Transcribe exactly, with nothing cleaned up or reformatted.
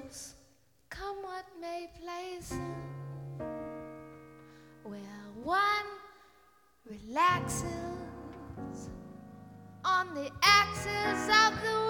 goes, come what may, places where one relaxes on the axis of the